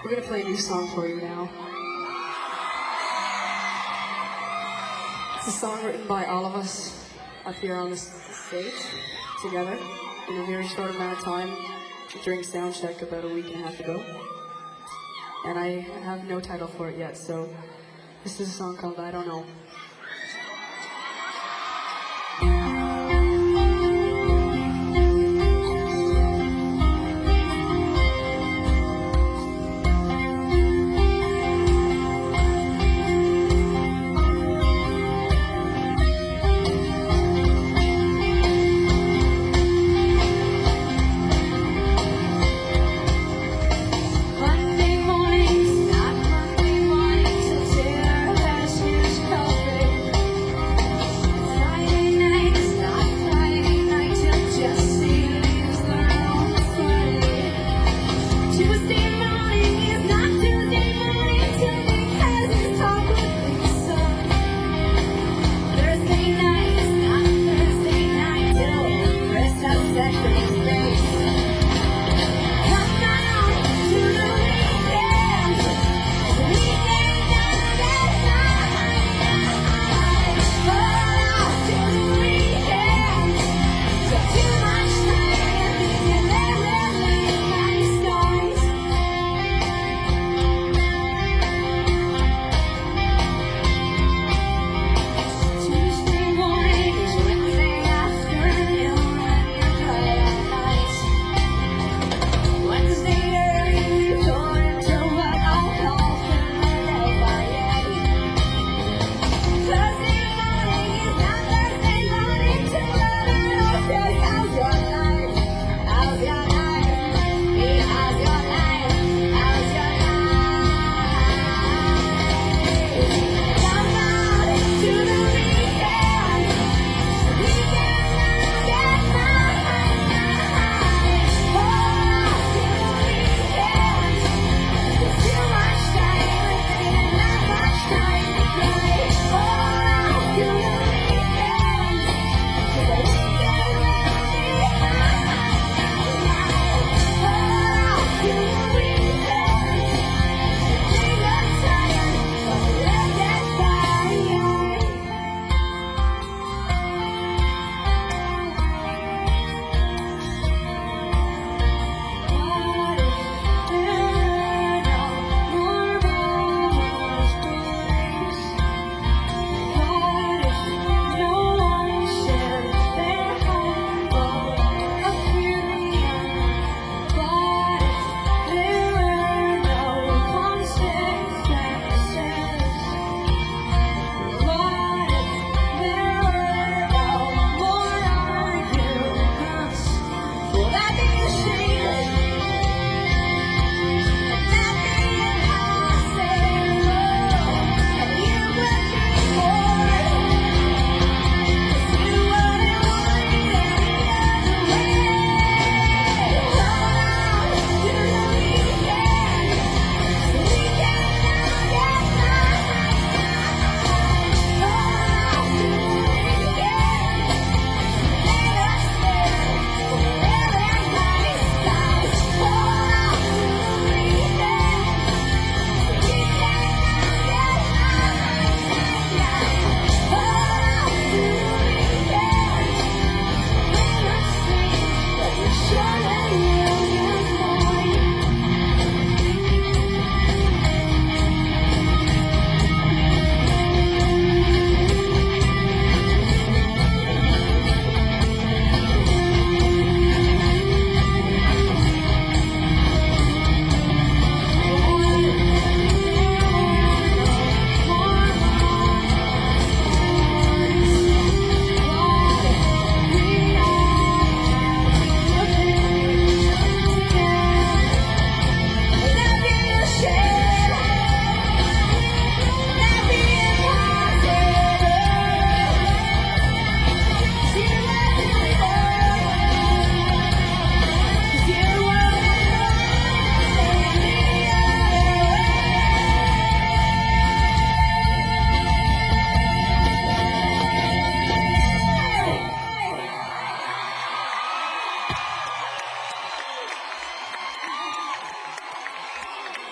We're gonna play a new song for you now. It's a song written by all of us up here on this stage together in a very short amount of time during sound check about a week and a half ago. And I have no title for it yet, so this is a song called I Don't Know. Monday mornings, not Monday mornings, until our passions come.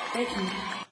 Thank you.